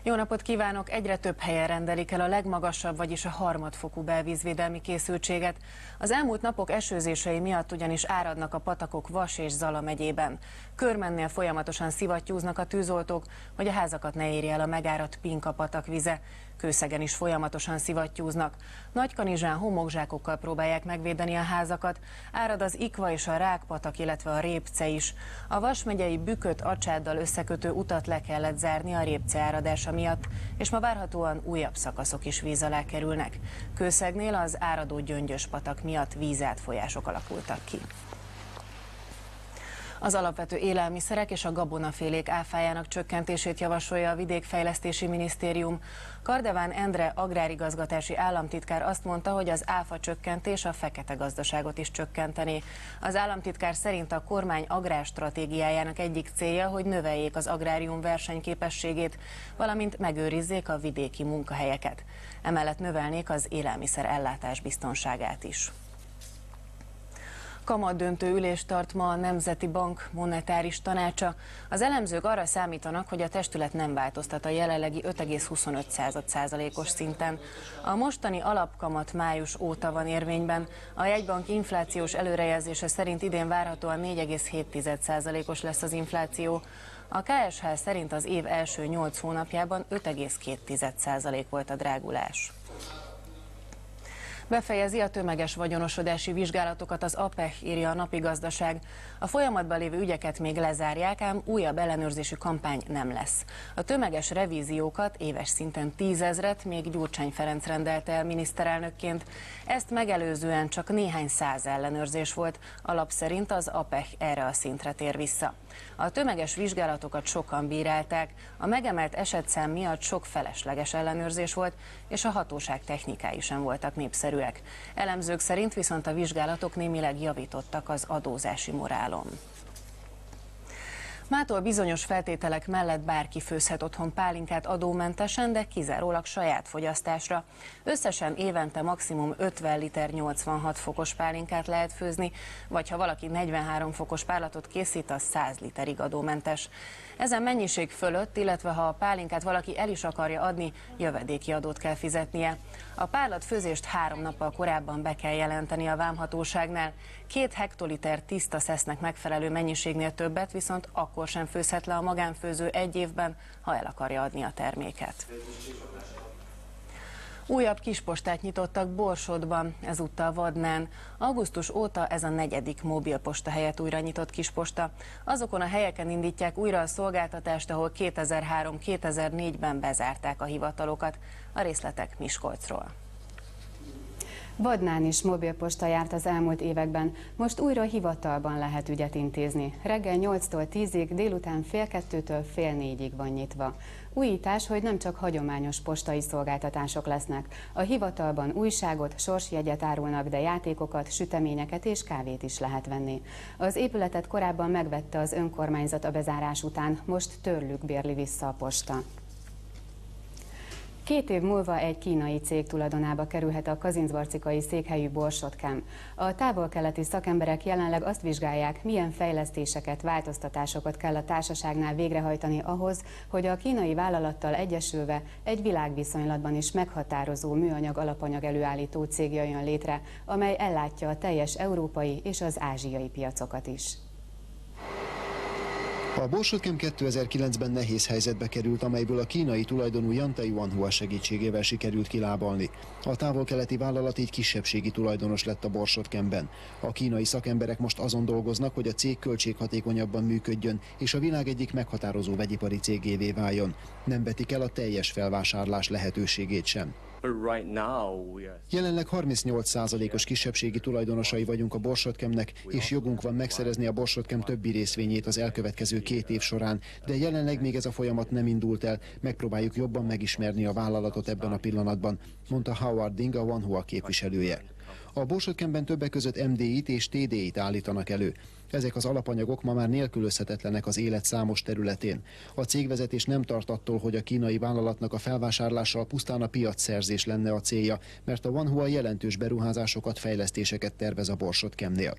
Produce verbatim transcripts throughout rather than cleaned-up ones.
Jó napot kívánok! Egyre több helyen rendelik el a legmagasabb, vagyis a harmadfokú belvízvédelmi készültséget. Az elmúlt napok esőzései miatt ugyanis áradnak a patakok Vas és Zala megyében. Körmennél folyamatosan szivattyúznak a tűzoltók, hogy a házakat ne érje el a megáradt Pinka patak vize. Kőszegen is folyamatosan szivattyúznak. Nagykanizsán homokzsákokkal próbálják megvédeni a házakat. Árad az Ikva és a Rákpatak, illetve a Répce is. A Vas megyei Büköt-Acsáddal összekötő utat le kellett zárni a Répce áradása miatt, és ma várhatóan újabb szakaszok is víz alá kerülnek. Kőszegnél az áradó Gyöngyös patak miatt vízátfolyások alakultak ki. Az alapvető élelmiszerek és a gabonafélék áfájának csökkentését javasolja a Vidékfejlesztési Minisztérium. Kardeván Endre agrárigazgatási államtitkár azt mondta, hogy az áfa csökkentés a fekete gazdaságot is csökkenteni. Az államtitkár szerint a kormány agrárstratégiájának egyik célja, hogy növeljék az agrárium versenyképességét, valamint megőrizzék a vidéki munkahelyeket. Emellett növelnék az élelmiszer ellátás biztonságát is. Kamatdöntő ülést tart ma a Nemzeti Bank monetáris tanácsa. Az elemzők arra számítanak, hogy a testület nem változtat a jelenlegi öt egész huszonöt százalékos szinten. A mostani alapkamat május óta van érvényben. A jegybank inflációs előrejelzése szerint idén várhatóan négy egész hét százalékos lesz az infláció. A ká es há szerint az év első nyolc hónapjában öt egész két százalék volt a drágulás. Befejezi a tömeges vagyonosodási vizsgálatokat az á pé e há, írja a Napi Gazdaság. A folyamatban lévő ügyeket még lezárják, ám újabb ellenőrzési kampány nem lesz. A tömeges revíziókat éves szinten tízezret még Gyurcsány Ferenc rendelte el miniszterelnökként. Ezt megelőzően csak néhány száz ellenőrzés volt, alap szerint az á pé e há erre a szintre tér vissza. A tömeges vizsgálatokat sokan bírálták, a megemelt esetszám miatt sok felesleges ellenőrzés volt, és a hatóság technikái sem voltak népszerűek. Elemzők szerint viszont a vizsgálatok némileg javítottak az adózási morálon. Mától bizonyos feltételek mellett bárki főzhet otthon pálinkát adómentesen, de kizárólag saját fogyasztásra. Összesen évente maximum ötven liter nyolcvanhat fokos pálinkát lehet főzni, vagy ha valaki negyvenhárom fokos párlatot készít, az száz literig adómentes. Ezen mennyiség fölött, illetve ha a pálinkát valaki el is akarja adni, jövedéki adót kell fizetnie. A párlatfőzést három nappal korábban be kell jelenteni a vámhatóságnál. Két hektoliter tiszta szesznek megfelelő mennyiségnél többet viszont akkor sem főzhet le a magánfőző egy évben, ha el akarja adni a terméket. Újabb kispostát nyitottak Borsodban, ezúttal Vadnán. Augusztus óta ez a negyedik mobilposta helyett újra nyitott kisposta. Azokon a helyeken indítják újra a szolgáltatást, ahol kétezer-három kétezer-négyben bezárták a hivatalokat. A részletek Miskolcról. Vadnán is mobilposta járt az elmúlt években, most újra hivatalban lehet ügyet intézni. Reggel nyolctól tízig, délután fél kettőtől fél négyig van nyitva. Újítás, hogy nem csak hagyományos postai szolgáltatások lesznek. A hivatalban újságot, sorsjegyet árulnak, de játékokat, süteményeket és kávét is lehet venni. Az épületet korábban megvette az önkormányzat a bezárás után, most tőlük bérli vissza a posta. Két év múlva egy kínai cég tulajdonába kerülhet a kazincbarcikai székhelyű Borsod-Chem. A távol-keleti szakemberek jelenleg azt vizsgálják, milyen fejlesztéseket, változtatásokat kell a társaságnál végrehajtani ahhoz, hogy a kínai vállalattal egyesülve egy világviszonylatban is meghatározó műanyag alapanyag előállító cég jöjjön létre, amely ellátja a teljes európai és az ázsiai piacokat is. A Borsod-Chem kétezer-kilencben nehéz helyzetbe került, amelyből a kínai tulajdonú Yantai Wanhua segítségével sikerült kilábalni. A távol-keleti vállalat így kisebbségi tulajdonos lett a Borsod-Chemben. A kínai szakemberek most azon dolgoznak, hogy a cég költséghatékonyabban működjön, és a világ egyik meghatározó vegyipari cégévé váljon. Nem vetik el a teljes felvásárlás lehetőségét sem. Jelenleg harmincnyolc százalékos kisebbségi tulajdonosai vagyunk a Borsod-Chemnek, és jogunk van megszerezni a Borsod-Chem többi részvényét az elkövetkező két év során, de jelenleg még ez a folyamat nem indult el, megpróbáljuk jobban megismerni a vállalatot ebben a pillanatban, mondta Howard Ding, a Wanhua képviselője. A Borsod-Chemben többek között em dé í-t és té dé í-t állítanak elő. Ezek az alapanyagok ma már nélkülözhetetlenek az élet számos területén. A cégvezetés nem tart attól, hogy a kínai vállalatnak a felvásárlással pusztán a piacszerzés lenne a célja, mert a Wanhua jelentős beruházásokat, fejlesztéseket tervez a Borsod-Chemnél.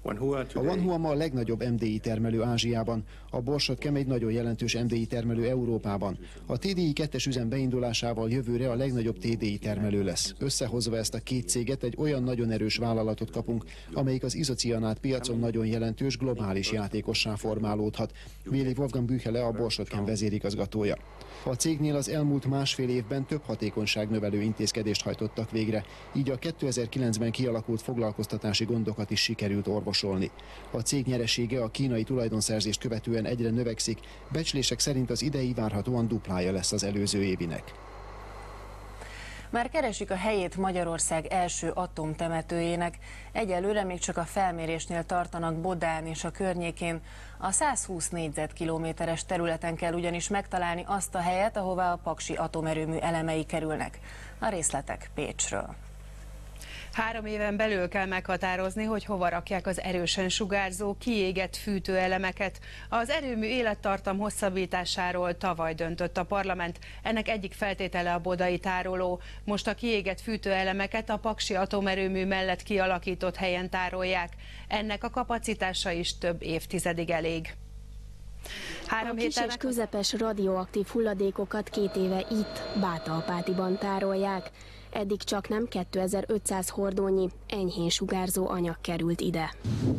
A Wanhua ma a legnagyobb em dé i termelő Ázsiában, a Borsodchem egy nagyon jelentős em dé i termelő Európában. A té dé i kettes üzem beindulásával jövőre a legnagyobb té dé i termelő lesz. Összehozva ezt a két céget egy olyan nagyon erős vállalatot kapunk, amelyik az izocianát piacon nagyon jelentős globális játékossá formálódhat, véli Wolfgang Büchele, a Borsodchem vezérigazgatója. A cégnél az elmúlt másfél évben több hatékonyságnövelő intézkedést hajtottak végre, így a kétezer-kilencben kialakult foglalkoztatási gondokat is sikerült orvosolni. A cég nyeresége a kínai tulajdonszerzést követően egyre növekszik, becslések szerint az idei várhatóan duplája lesz az előző évinek. Már keresik a helyét Magyarország első atomtemetőjének. Egyelőre még csak a felmérésnél tartanak Bodán és a környékén. A százhúsz négyzetkilométeres területen kell ugyanis megtalálni azt a helyet, ahová a paksi atomerőmű elemei kerülnek. A részletek Pécsről. Három éven belül kell meghatározni, hogy hova rakják az erősen sugárzó, kiégett fűtőelemeket. Az erőmű élettartam hosszabbításáról tavaly döntött a parlament. Ennek egyik feltétele a bodai tároló. Most a kiégett fűtőelemeket a paksi atomerőmű mellett kialakított helyen tárolják. Ennek a kapacitása is több évtizedig elég. A kis és közepes radioaktív hulladékokat két éve itt, Bátalpátiban tárolják. Eddig csak nem kétezer-ötszáz hordónyi enyhén sugárzó anyag került ide.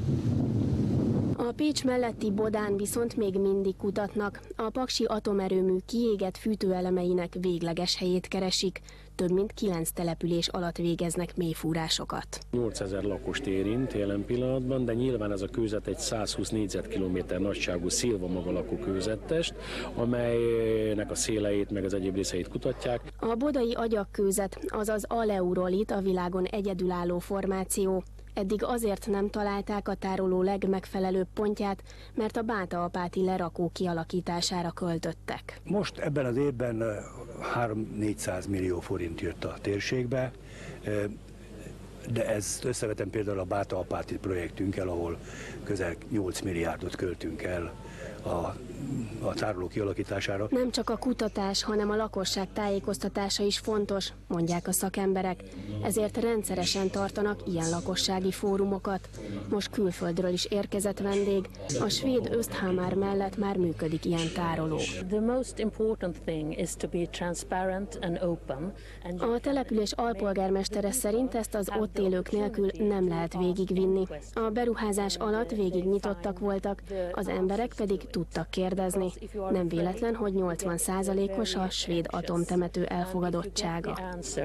A Pécs melletti Bodán viszont még mindig kutatnak. A paksi atomerőmű kiégett fűtőelemeinek végleges helyét keresik. Több mint kilenc település alatt végeznek mélyfúrásokat. nyolcezer lakost érint jelen pillanatban, de nyilván ez a kőzet egy százhúsz négyzetkilométer nagyságú szilva maga lakó kőzettest, amelynek a széleit meg az egyéb részeit kutatják. A bodai agyakkőzet, azaz aleurolit a világon egyedülálló formáció. Eddig azért nem találták a tároló legmegfelelőbb pontját, mert a bátalpáti lerakó kialakítására költöttek. Most ebben az évben háromszáz-négyszáz millió forint jött a térségbe, de ezt összevetem például a bátalpáti projektünkkel, ahol közel nyolc milliárdot költünk el a, a tároló kialakítására. Nem csak a kutatás, hanem a lakosság tájékoztatása is fontos, mondják a szakemberek. Ezért rendszeresen tartanak ilyen lakossági fórumokat. Most külföldről is érkezett vendég, a svéd Östhammar mellett már működik ilyen tároló. A település alpolgármestere szerint ezt az ott élők nélkül nem lehet végigvinni. A beruházás alatt végig nyitottak voltak, az emberek pedig tudtak kérdezni. Nem véletlen, hogy nyolcvan százalékos a svéd atomtemető elfogadottsága.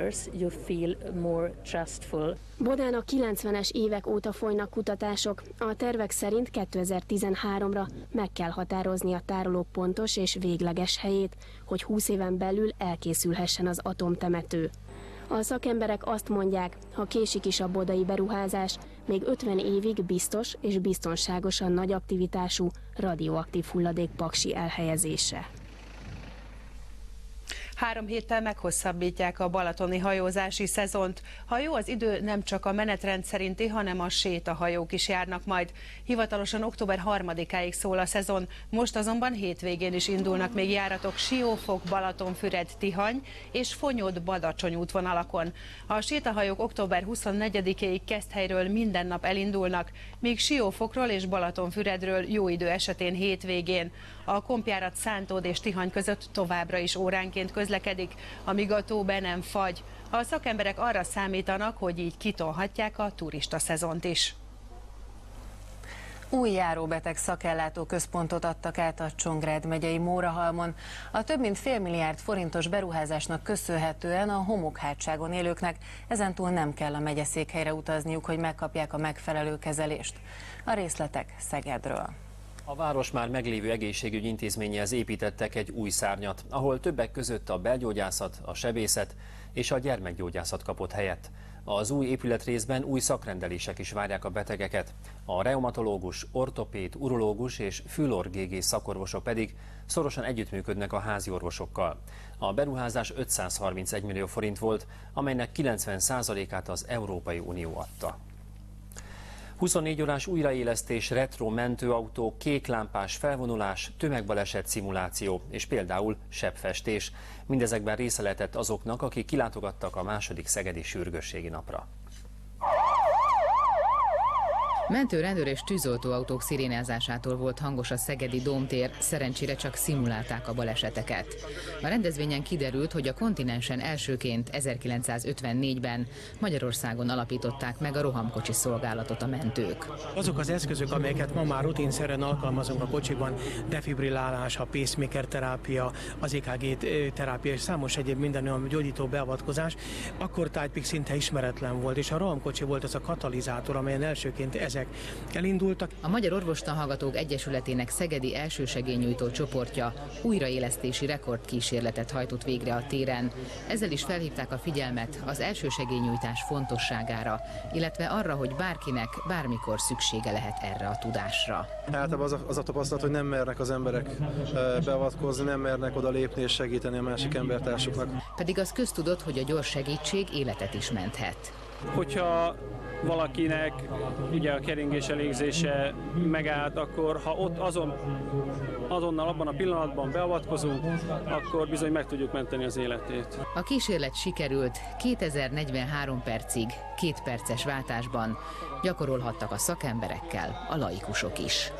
Bodán a kilencvenes évek óta folynak kutatások. A tervek szerint kétezer-tizenháromra meg kell határozni a tároló pontos és végleges helyét, hogy húsz éven belül elkészülhessen az atomtemető. A szakemberek azt mondják, ha késik is a bodai beruházás, még ötven évig biztos és biztonságosan nagy aktivitású radioaktív hulladék paksi elhelyezése. Három héttel meghosszabbítják a balatoni hajózási szezont. Ha jó az idő, nem csak a menetrend szerinti, hanem a sétahajók is járnak majd. Hivatalosan október harmadikáig szól a szezon, most azonban hétvégén is indulnak még járatok Siófok, Balatonfüred, Tihany és Fonyód-Badacsony útvonalakon. A sétahajók október huszonnegyedikéig Keszthelyről minden nap elindulnak, míg Siófokról és Balatonfüredről jó idő esetén hétvégén. A kompjárat Szántód és Tihany között továbbra is óránként közlekedik, amíg a tó be nem fagy. A szakemberek arra számítanak, hogy így kitolhatják a turista szezont is. Új járóbeteg szakellátó központot adtak át a Csongrád megyei Mórahalmon. A több mint fél milliárd forintos beruházásnak köszönhetően a homokhátságon élőknek ezentúl nem kell a megyeszékhelyre utazniuk, hogy megkapják a megfelelő kezelést. A részletek Szegedről. A város már meglévő egészségügyi intézményéhez építettek egy új szárnyat, ahol többek között a belgyógyászat, a sebészet és a gyermekgyógyászat kapott helyet. Az új épületrészben új szakrendelések is várják a betegeket. A reumatológus, ortopéd, urológus és fülorgégész szakorvosok pedig szorosan együttműködnek a házi orvosokkal. A beruházás ötszázharmincegy millió forint volt, amelynek kilencven százalékát az Európai Unió adta. huszonnégy órás újraélesztés, retro mentőautó, kéklámpás felvonulás, tömegbaleset szimuláció és például sebfestés. Mindezekben része lehetett azoknak, akik kilátogattak a második szegedi sürgősségi napra. Mentő, rendőr és tűzoltóautók szirénázásától volt hangos a szegedi Dómtér, szerencsére csak szimulálták a baleseteket. A rendezvényen kiderült, hogy a kontinensen elsőként ezerkilencszázötvennégyben Magyarországon alapították meg a rohamkocsi szolgálatot a mentők. Azok az eszközök, amelyeket ma már rutinszerűen alkalmazunk a kocsiban, defibrillálás, a pacemaker terápia, az é ká gé terápia és számos egyéb minden olyan gyógyító beavatkozás, akkor tájpig szinte ismeretlen volt, és a rohamkocsi volt az a katalizátor, amelyen elsőként ezek elindultak. A Magyar Orvostanhallgatók Egyesületének szegedi elsősegélynyújtó csoportja újraélesztési rekordkísérletet hajtott végre a téren. Ezzel is felhívták a figyelmet az elsősegélynyújtás fontosságára, illetve arra, hogy bárkinek bármikor szüksége lehet erre a tudásra. Általában az a, az a tapasztalat, hogy nem mernek az emberek beavatkozni, nem mernek oda lépni és segíteni a másik embertársuknak. Pedig az köztudott, hogy a gyors segítség életet is menthet. Hogyha valakinek ugye a keringés elégzése megállt, akkor ha ott azon, azonnal abban a pillanatban beavatkozunk, akkor bizony meg tudjuk menteni az életét. A kísérlet sikerült, kétezer-negyvenhárom percig, két perces váltásban gyakorolhattak a szakemberekkel a laikusok is.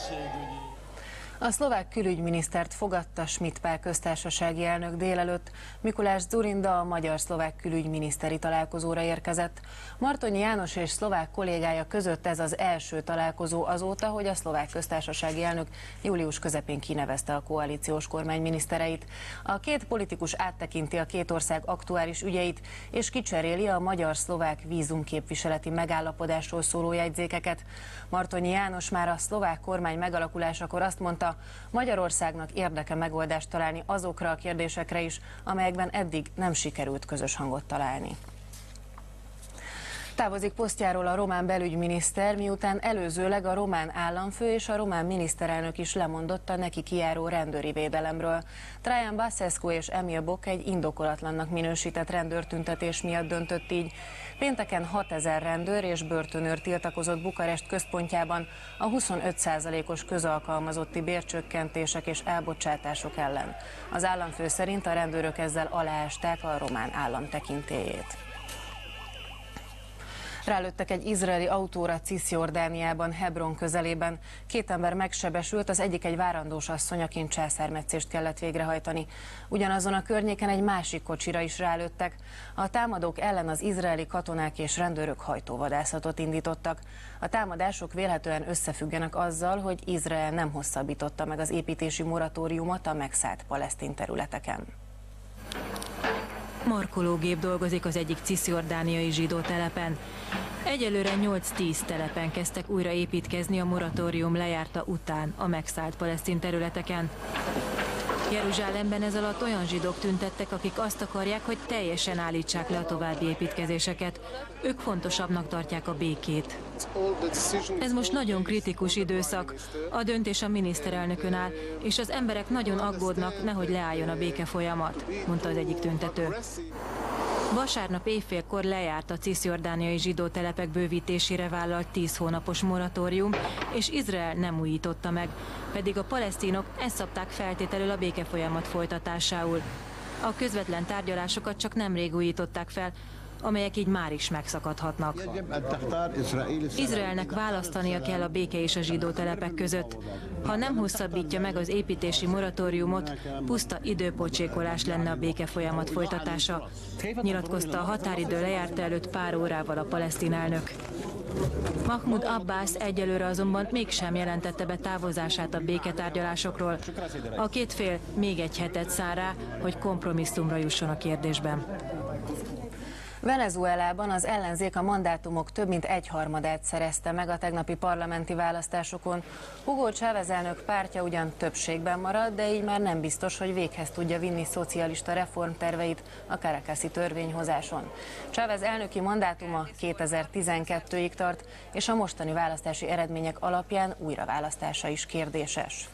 A szlovák külügyminisztert fogadta Schmidt Pál köztársasági elnök délelőtt. Mikulás Dzurinda a magyar-szlovák külügyminiszteri találkozóra érkezett. Martonyi János és szlovák kollégája között ez az első találkozó azóta, hogy a szlovák köztársasági elnök július közepén kinevezte a koalíciós kormány minisztereit. A két politikus áttekinti a két ország aktuális ügyeit, és kicseréli a magyar-szlovák vízumképviseleti megállapodásról szóló jegyzékeket. Martonyi János már a szlovák kormány megalakulásakor azt mondta, Magyarországnak érdeke megoldást találni azokra a kérdésekre is, amelyekben eddig nem sikerült közös hangot találni. Távozik posztjáról a román belügyminiszter, miután előzőleg a román államfő és a román miniszterelnök is lemondott a neki kijáró rendőri védelemről. Traian Basescu és Emil Boc egy indokolatlannak minősített rendőrtüntetés miatt döntött így. Pénteken hatezer rendőr és börtönőr tiltakozott Bukarest központjában a huszonöt százalékos közalkalmazotti bércsökkentések és elbocsátások ellen. Az államfő szerint a rendőrök ezzel aláásták a román állam tekintélyét. Rálőttek egy izraeli autóra Cisjordániában, Hebron közelében. Két ember megsebesült, az egyik egy várandós asszony, akin császármetszést kellett végrehajtani. Ugyanazon a környéken egy másik kocsira is rálőttek. A támadók ellen az izraeli katonák és rendőrök hajtóvadászatot indítottak. A támadások vélhetően összefüggenek azzal, hogy Izrael nem hosszabbította meg az építési moratóriumot a megszállt palesztin területeken. Markológép dolgozik az egyik cisjordániai zsidó telepen. Egyelőre nyolc-tíz telepen kezdtek újra építkezni a moratórium lejárta után a megszállt palesztin területeken. Jeruzsálemben ez alatt olyan zsidók tüntettek, akik azt akarják, hogy teljesen állítsák le a további építkezéseket. Ők fontosabbnak tartják a békét. Ez most nagyon kritikus időszak. A döntés a miniszterelnökön áll, és az emberek nagyon aggódnak, nehogy leálljon a béke folyamat, mondta az egyik tüntető. Vasárnap éjfélkor lejárt a cisjordániai zsidó telepek bővítésére vállalt tíz hónapos moratórium, és Izrael nem újította meg, pedig a palesztinok ezt szabták feltételül a békefolyamat folytatásául. A közvetlen tárgyalásokat csak nemrég újították fel, amelyek így már is megszakadhatnak. Izraelnek választania kell a béke és a zsidó telepek között. Ha nem hosszabbítja meg az építési moratóriumot, puszta időpocsékolás lenne a béke folyamat folytatása, nyilatkozta a határidő lejárta előtt pár órával a palesztin elnök. Mahmoud Abbas egyelőre azonban mégsem jelentette be távozását a béketárgyalásokról. A két fél még egy hetet szán rá, hogy kompromisszumra jusson a kérdésben. Venezuelában az ellenzék a mandátumok több mint egyharmadát szerezte meg a tegnapi parlamenti választásokon. Hugo Chávez elnök pártja ugyan többségben marad, de így már nem biztos, hogy véghez tudja vinni szocialista reformterveit a Caracasi törvényhozáson. Chávez elnöki mandátuma kétezer-tizenkettőig tart, és a mostani választási eredmények alapján újraválasztása is kérdéses.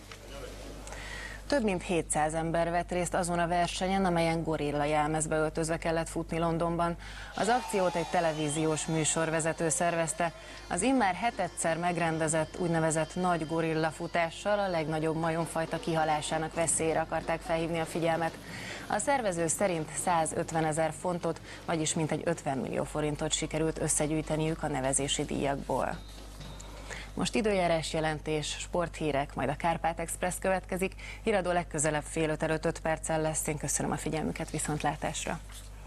Több mint hétszáz ember vett részt azon a versenyen, amelyen gorilla jelmezbe öltözve kellett futni Londonban. Az akciót egy televíziós műsorvezető szervezte. Az immár hetedszer megrendezett úgynevezett nagy gorilla futással a legnagyobb majomfajta kihalásának veszélyére akarták felhívni a figyelmet. A szervező szerint százötven ezer fontot, vagyis mintegy ötven millió forintot sikerült összegyűjteniük a nevezési díjakból. Most időjárás jelentés, sporthírek, majd a Kárpát Express következik. Híradó legközelebb fél öt előtt öt perccel lesz. Én köszönöm a figyelmüket, viszontlátásra!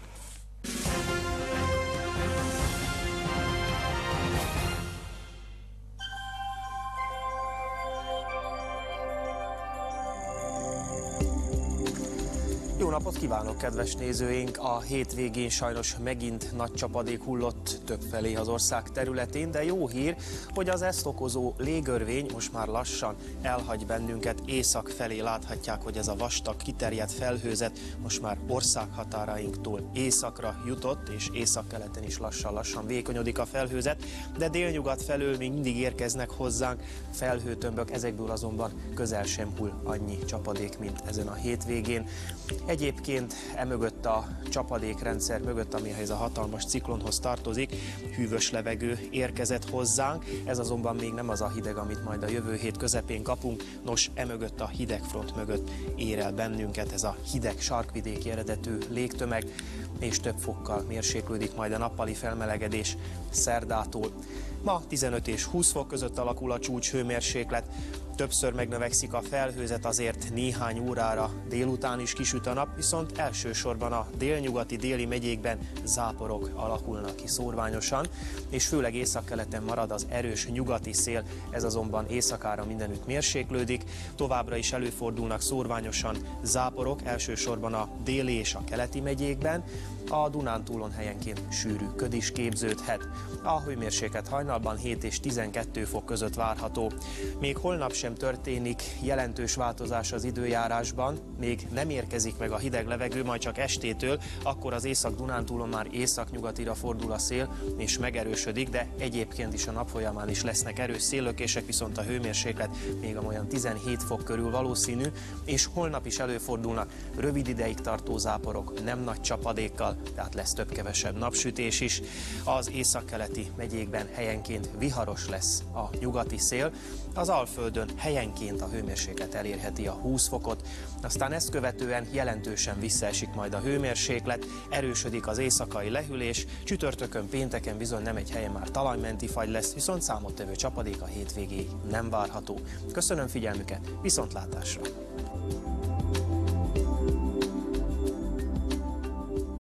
Jó napot kívánok, kedves nézőink! A hétvégén sajnos megint nagy csapadék hullott többfelé az ország területén, de jó hír, hogy az ezt okozó légörvény most már lassan elhagy bennünket. Észak felé láthatják, hogy ez a vastag, kiterjedt felhőzet most már országhatárainktól északra jutott, és északkeleten is lassan-lassan vékonyodik a felhőzet, de délnyugat felől még mindig érkeznek hozzánk felhőtömbök, ezekből azonban közel sem hull annyi csapadék, mint ezen a hétvégén. Egyébként emögött a csapadékrendszer mögött, amihez a hatalmas ciklonhoz tartozik, hűvös levegő érkezett hozzánk. Ez azonban még nem az a hideg, amit majd a jövő hét közepén kapunk. Nos, emögött a hidegfront mögött ér el bennünket ez a hideg sarkvidéki eredetű légtömeg, és több fokkal mérséklődik majd a nappali felmelegedés szerdától. Ma tizenöt és húsz fok között alakul a csúcs hőmérséklet, többször megnövekszik a felhőzet, azért néhány órára délután is kisüt a nap, viszont elsősorban a délnyugati, déli megyékben záporok alakulnak ki szórványosan, és főleg északkeleten marad az erős nyugati szél, ez azonban éjszakára mindenütt mérséklődik, továbbra is előfordulnak szórványosan záporok, elsősorban a déli és a keleti megyékben, a Dunántúlon helyenként sűrű köd is képződhet. A hőmérséklet hajnalban hét és tizenkettő fok között várható. Még holnap sem történik jelentős változás az időjárásban, még nem érkezik meg a hideg levegő, majd csak estétől, akkor az Észak-Dunántúlon már északnyugatira fordul a szél, és megerősödik, de egyébként is a nap folyamán is lesznek erős széllökések, viszont a hőmérséklet még olyan tizenhét fok körül valószínű, és holnap is előfordulnak rövid ideig tartó záporok, nem nagy csapadékkal, tehát lesz több-kevesebb napsütés is. Az északkeleti megyékben helyenként viharos lesz a nyugati szél, az Alföldön helyenként a hőmérséklet elérheti a húsz fokot, aztán ezt követően jelentősen visszaesik majd a hőmérséklet, erősödik az éjszakai lehűlés, csütörtökön, pénteken bizony nem egy helyen már talajmenti fagy lesz, viszont számottevő csapadék a hétvégéig nem várható. Köszönöm figyelmüket, viszontlátásra!